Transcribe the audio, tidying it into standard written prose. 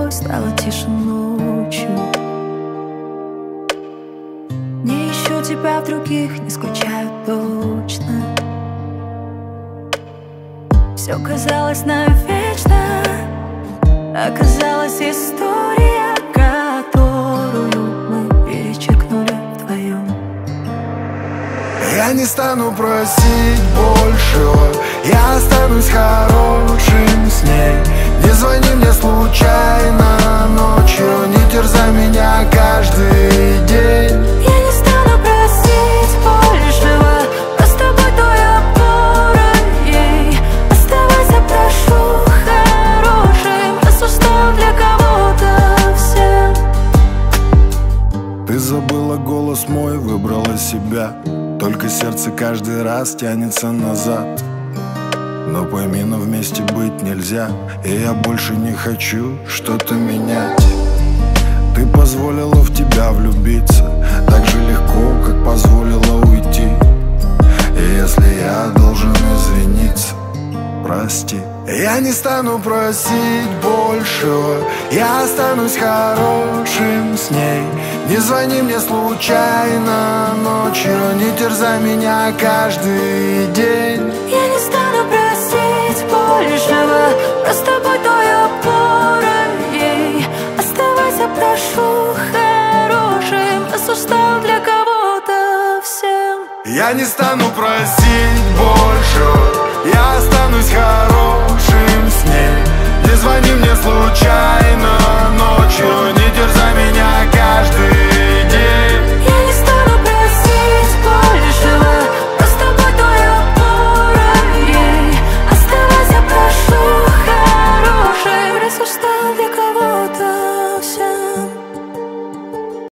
стало тише ночью. Не ищу тебя в других, не скучаю точно. Все казалось навечно, оказалась история, которую мы перечеркнули вдвоем. Я не стану просить большего, я останусь хорошим с ней. Не звони мне случайно ночью, не терзай меня каждый день. Я не стану просить большего, просто будь той опорой. Оставайся, прошу, хорошим, раз устал для кого-то всем. Ты забыла голос мой, выбрала себя. Только сердце каждый раз тянется назад. Но пойми, но вместе быть нельзя. И я больше не хочу что-то менять. Ты позволила в тебя влюбиться так же легко, как позволила уйти. И если я должен извиниться, прости. Я не стану просить большего, я останусь хорошим с ней. Не звони мне случайно ночью, не терзай меня каждый день. Я не стану просить большего, просто будь той опорой. Оставайся, прошу, хорошим, раз устал для кого-то всем. Я не стану просить большего, я останусь хорошим с ней. Не звони мне случайно ночью.